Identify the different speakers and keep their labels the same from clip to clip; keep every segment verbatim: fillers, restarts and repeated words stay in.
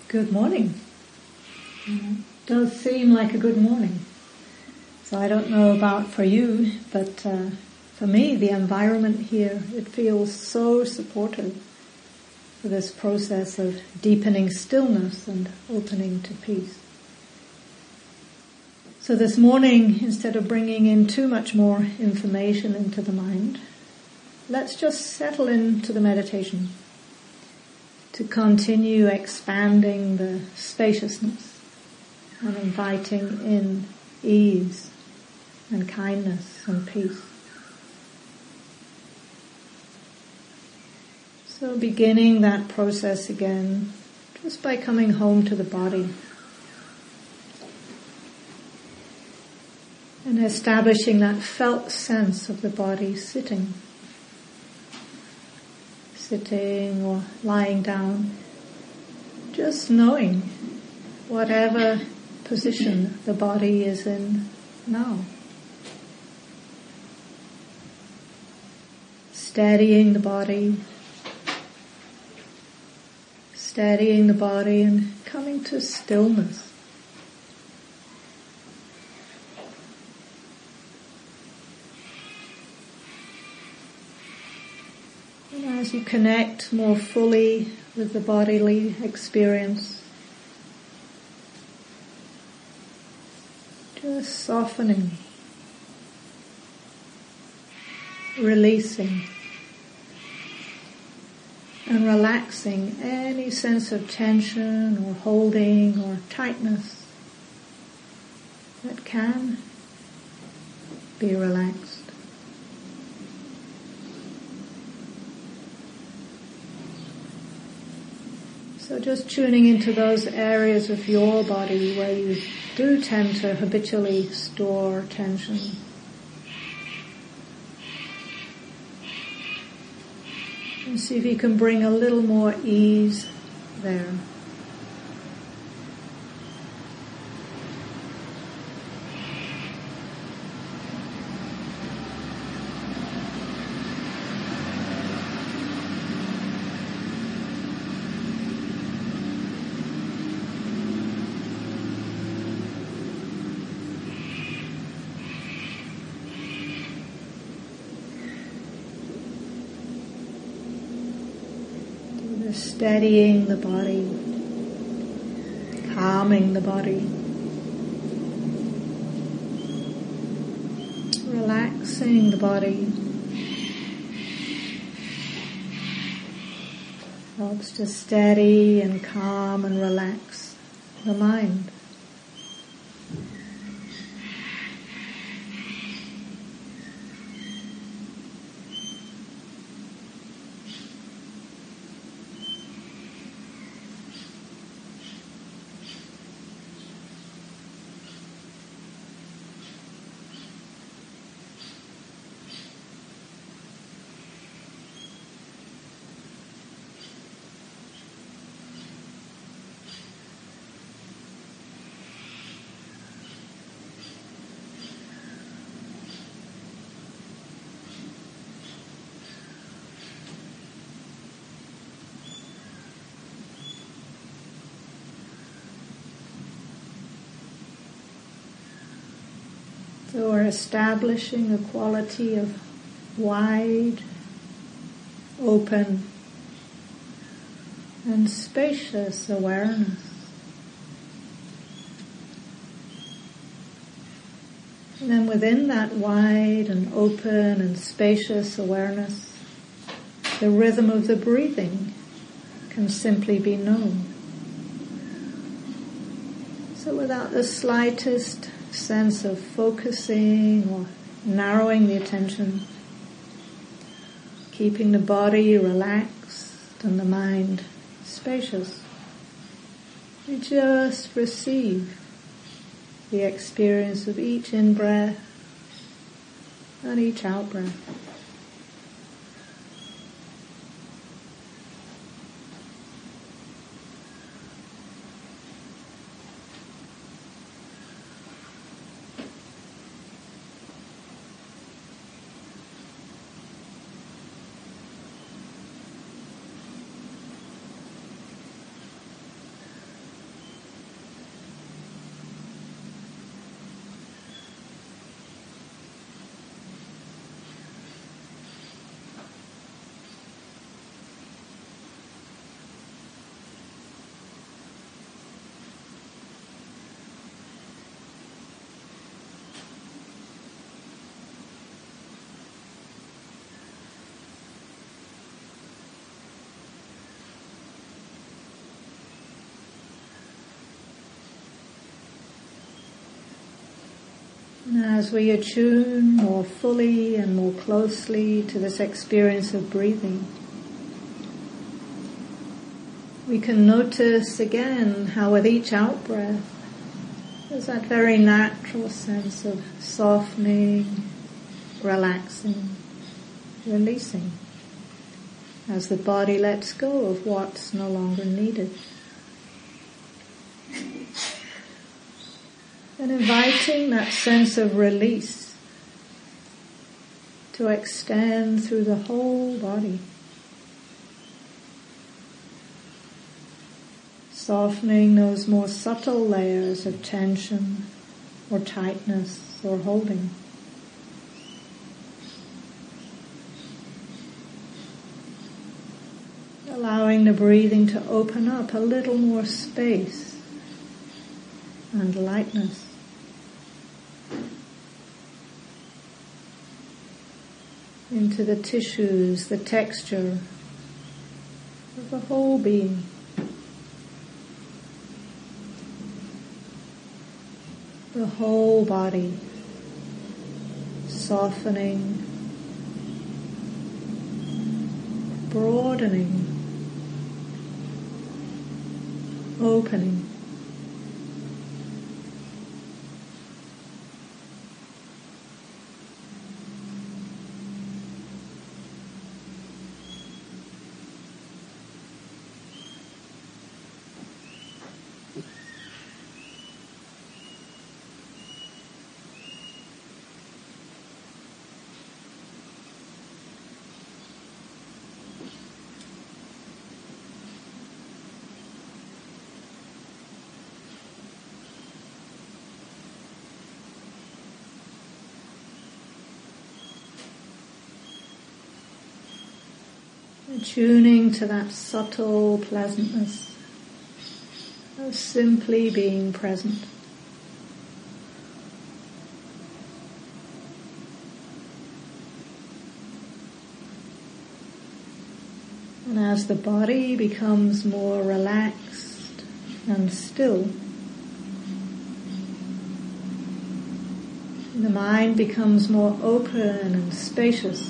Speaker 1: Good morning. Mm, does seem like a good morning. So I don't know about for you, but uh, for me, the environment here, it feels so supportive for this process of deepening stillness and opening to peace. So this morning, instead of bringing in too much more information into the mind, let's just settle into the meditation to continue expanding the spaciousness and inviting in ease and kindness and peace. So beginning that process again, just by coming home to the body and establishing that felt sense of the body sitting. Sitting or lying down, just knowing whatever position the body is in now. Steadying the body, steadying the body and coming to stillness. As you connect more fully with the bodily experience, just softening, releasing, and relaxing any sense of tension or holding or tightness that can be relaxed. So just tuning into those areas of your body where you do tend to habitually store tension. And see if you can bring a little more ease there. Steadying the body, calming the body, relaxing the body, helps to steady and calm and relax the mind. So we're establishing a quality of wide, open, and spacious awareness. And then within that wide and open and spacious awareness, the rhythm of the breathing can simply be known. So without the slightest sense of focusing or narrowing the attention, keeping the body relaxed and the mind spacious, we just receive the experience of each in-breath and each out-breath. As we attune more fully and more closely to this experience of breathing, we can notice again how with each out-breath there's that very natural sense of softening, relaxing, releasing, as the body lets go of what's no longer needed. And inviting that sense of release to extend through the whole body. Softening those more subtle layers of tension or tightness or holding. Allowing the breathing to open up a little more space and lightness. Into the tissues, the texture of the whole being. The whole body softening, broadening, opening. Tuning to that subtle pleasantness of simply being present. And as the body becomes more relaxed and still, the mind becomes more open and spacious.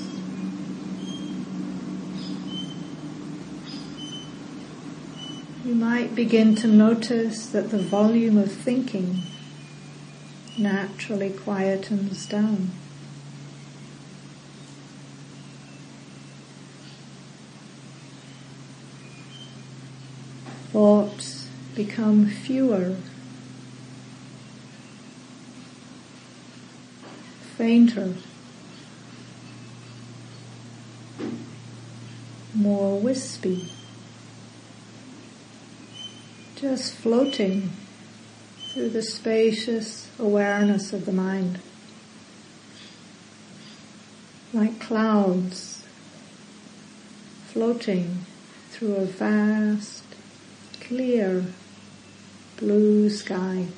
Speaker 1: You might begin to notice that the volume of thinking naturally quietens down. Thoughts become fewer, fainter, more wispy. Just floating through the spacious awareness of the mind, like clouds floating through a vast, clear, blue sky.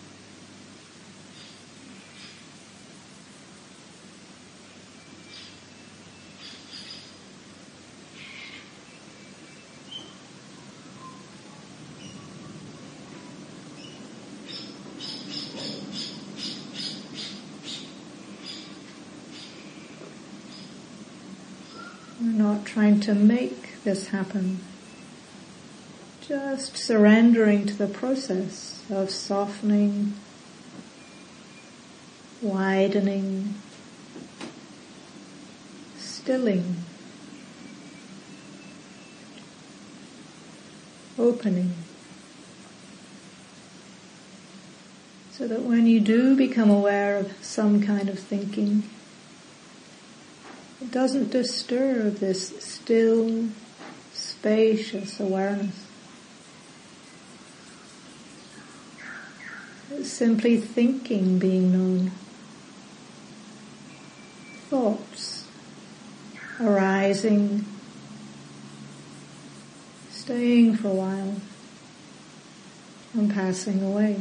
Speaker 1: We're not trying to make this happen, just surrendering to the process of softening, widening, stilling, opening, so that when you do become aware of some kind of thinking, it doesn't disturb this still, spacious awareness. It's simply thinking being known. Thoughts arising, staying for a while, and passing away.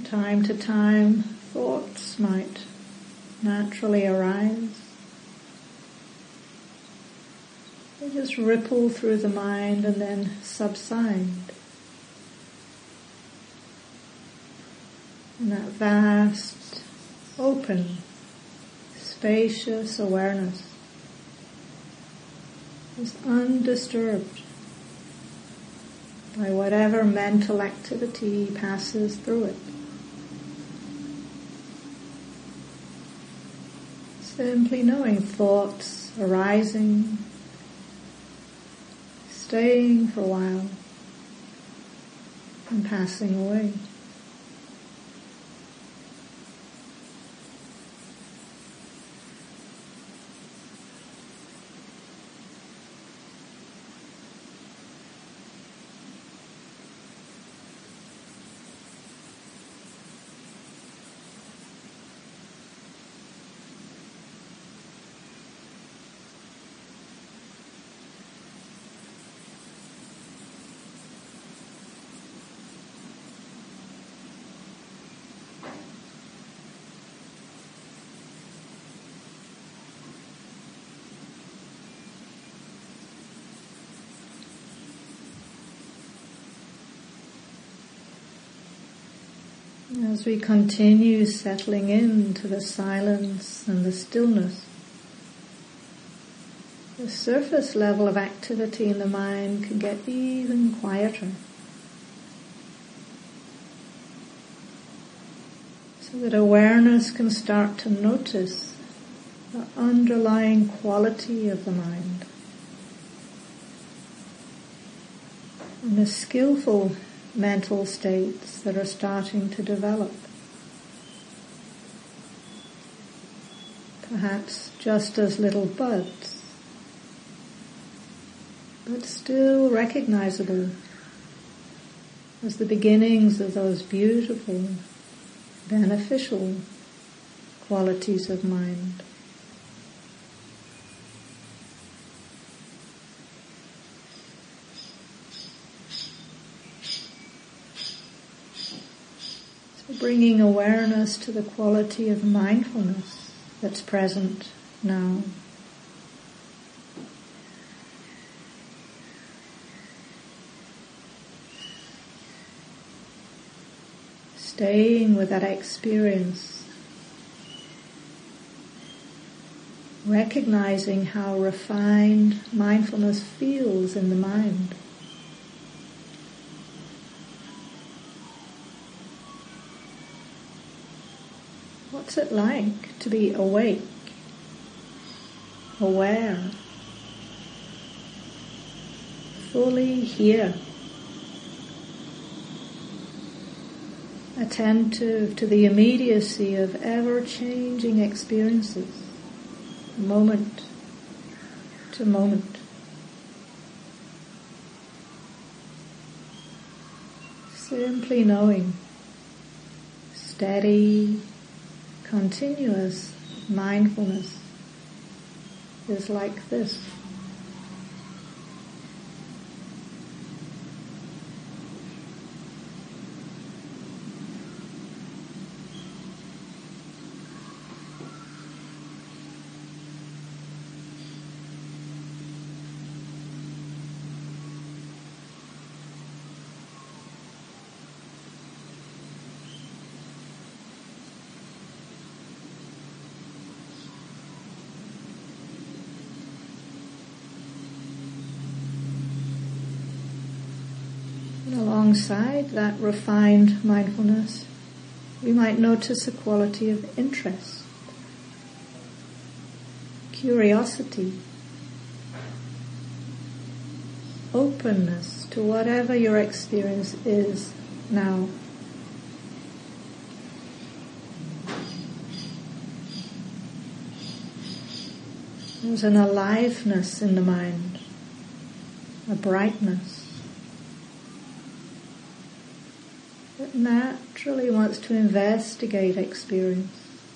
Speaker 1: time to time, thoughts might naturally arise. They just ripple through the mind and then subside. And that vast, open, spacious awareness is undisturbed by whatever mental activity passes through it. Simply knowing thoughts arising, staying for a while, and passing away. As we continue settling into the silence and the stillness, the surface level of activity in the mind can get even quieter, so that awareness can start to notice the underlying quality of the mind and the skillful mental states that are starting to develop. Perhaps just as little buds, but still recognizable as the beginnings of those beautiful, beneficial qualities of mind. Bringing awareness to the quality of mindfulness that's present now. Staying with that experience, recognizing how refined mindfulness feels in the mind. What's it like to be awake, aware, fully here, attentive to the immediacy of ever-changing experiences, moment to moment. Simply knowing, steady, continuous mindfulness is like this. Alongside that refined mindfulness, we might notice a quality of interest, curiosity, openness to whatever your experience is now. There's an aliveness in the mind, a brightness that naturally wants to investigate experience,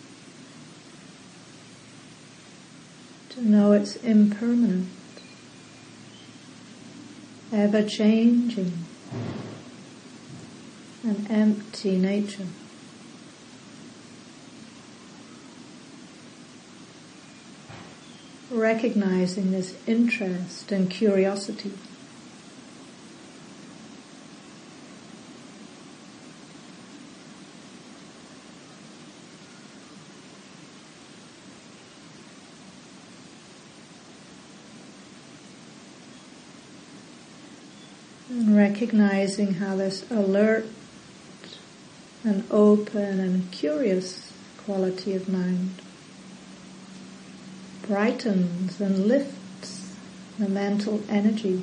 Speaker 1: to know its impermanent, ever-changing, and empty nature. recognizing this interest and curiosity. And recognizing how this alert and open and curious quality of mind brightens and lifts the mental energy.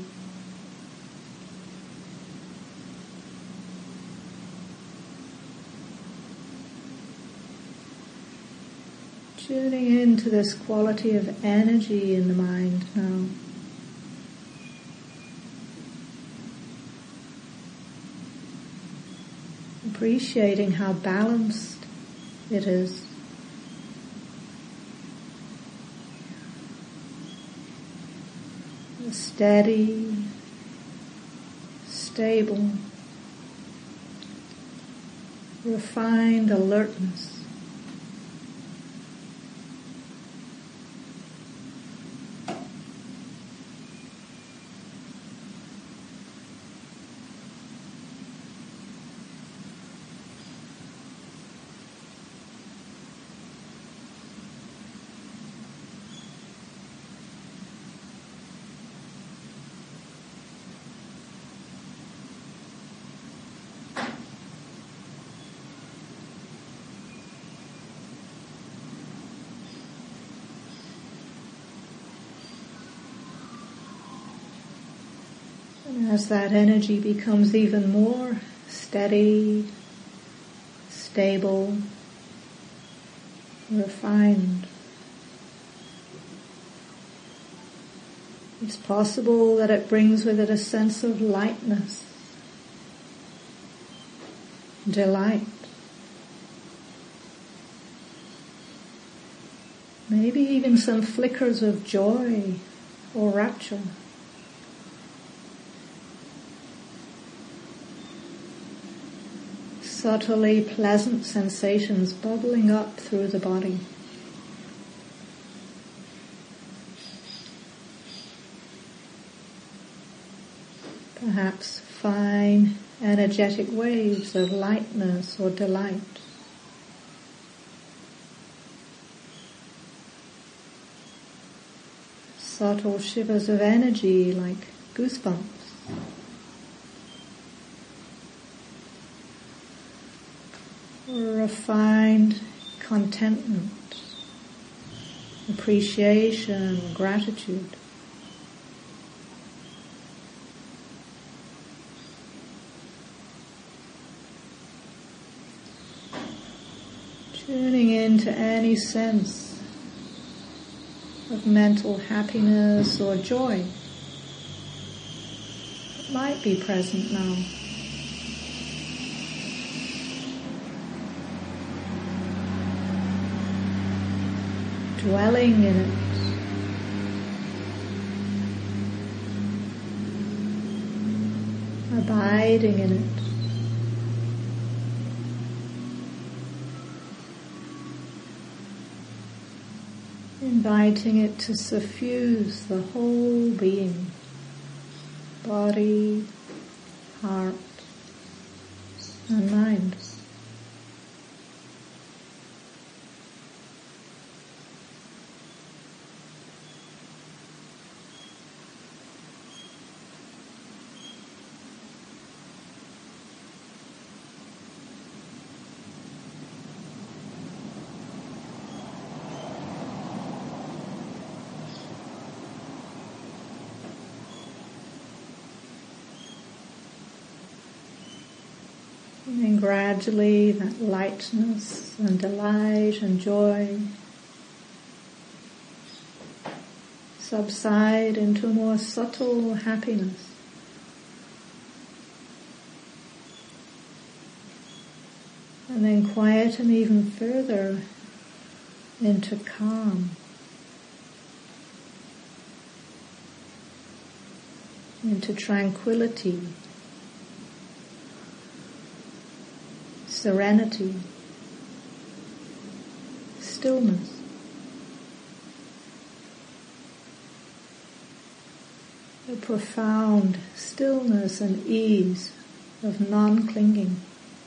Speaker 1: Tuning into this quality of energy in the mind now. Appreciating how balanced it is. A steady, stable, refined alertness. And as that energy becomes even more steady, stable, refined, it's possible that it brings with it a sense of lightness, delight, maybe even some flickers of joy or rapture. Subtly pleasant sensations bubbling up through the body. Perhaps fine, energetic waves of lightness or delight. Subtle shivers of energy like goosebumps. Refined contentment, appreciation, gratitude. Tuning into any sense of mental happiness or joy that might be present now. Dwelling in it, abiding in it, inviting it to suffuse the whole being, body, heart, and mind. And then gradually that lightness and delight and joy subside into a more subtle happiness. And then quieten even further into calm, into tranquility, serenity, stillness. a profound stillness and ease of non-clinging.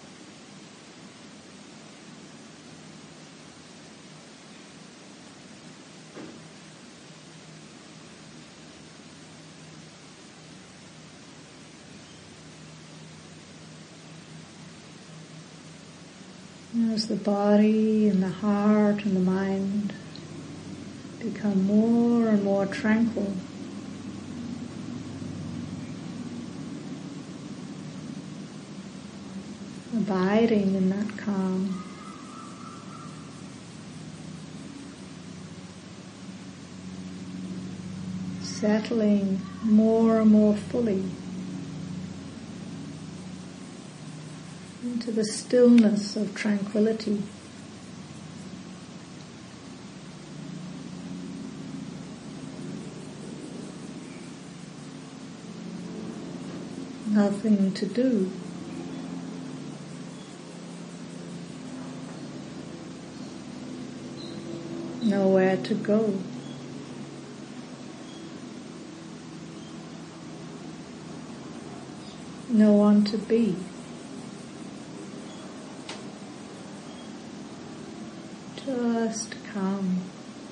Speaker 1: As the body and the heart and the mind become more and more tranquil, abiding in that calm, settling more and more fully into the stillness of tranquility. Nothing to do. Nowhere to go. No one to be. Just calm.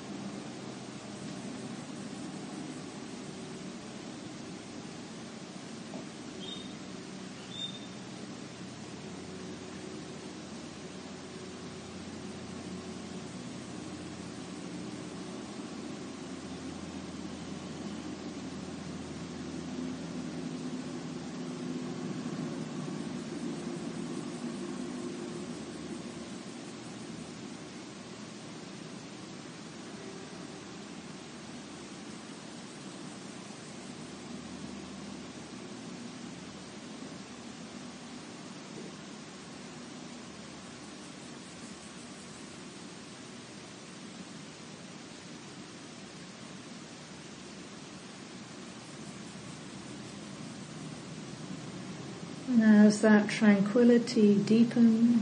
Speaker 1: And as that tranquility deepens,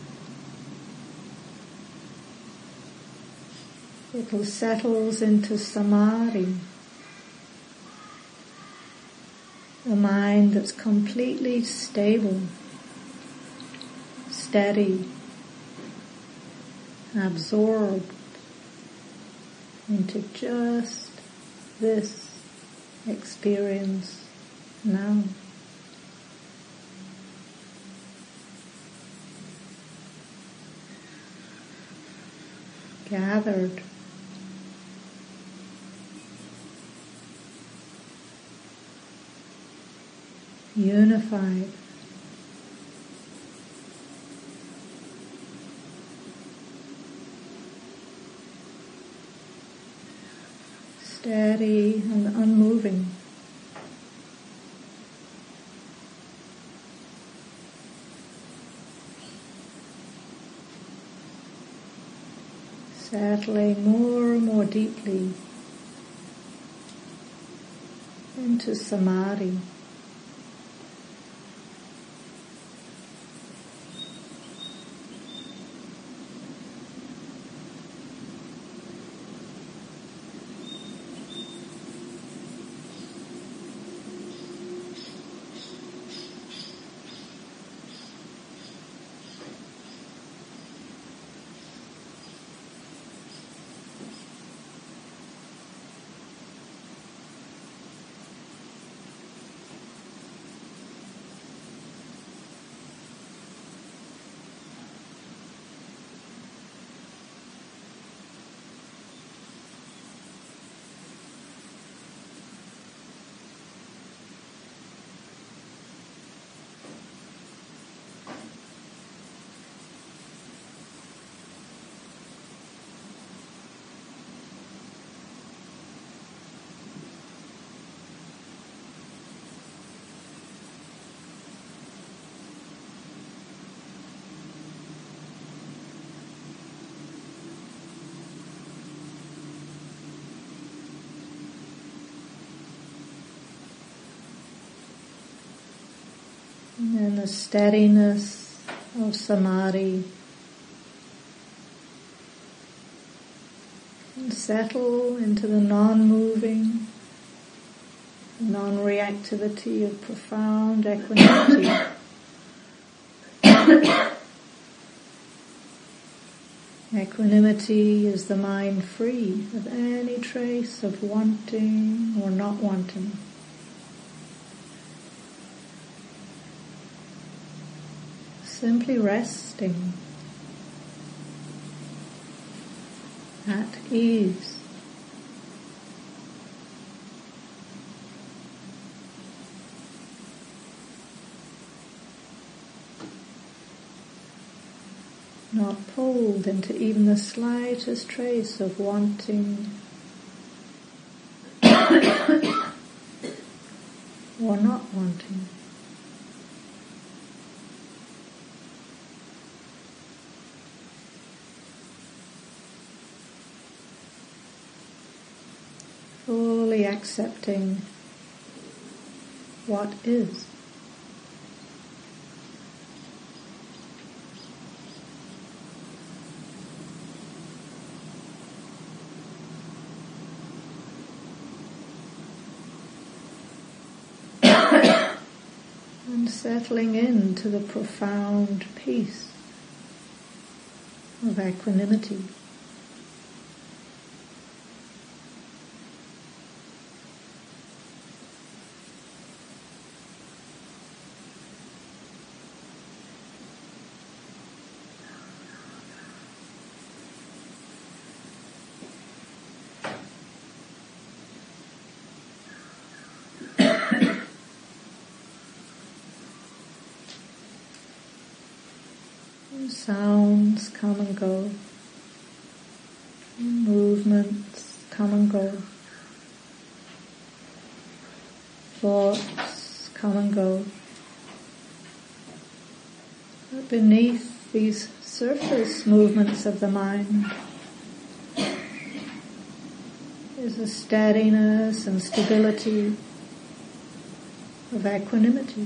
Speaker 1: it settles into samadhi, a mind that's completely stable, steady, absorbed into just this experience now. Gathered, unified, steady and unmoving. Settling more and more deeply into samadhi. And then the steadiness of samadhi. And settle into the non-moving, non-reactivity of profound equanimity. Equanimity is the mind free of any trace of wanting or not wanting. Simply resting at ease. Not pulled into even the slightest trace of wanting or not wanting. Fully accepting what is. And settling into the profound peace of equanimity. Sounds come and go, movements come and go, thoughts come and go. But beneath these surface movements of the mind is a steadiness and stability of equanimity.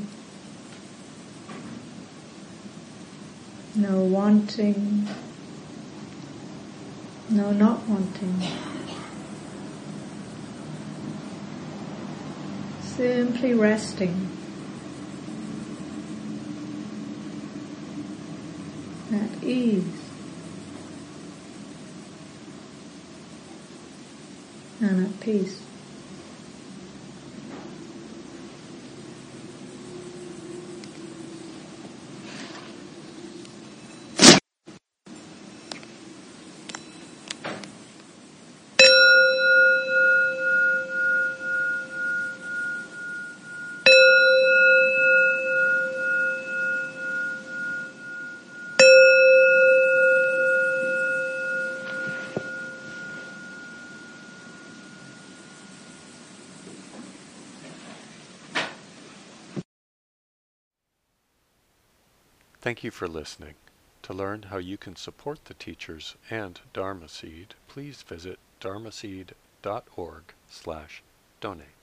Speaker 1: No wanting, no not wanting. Simply resting at ease and at peace.
Speaker 2: Thank you for listening. To learn how you can support the teachers and Dharma Seed, please visit dharmaseed dot org slash donate.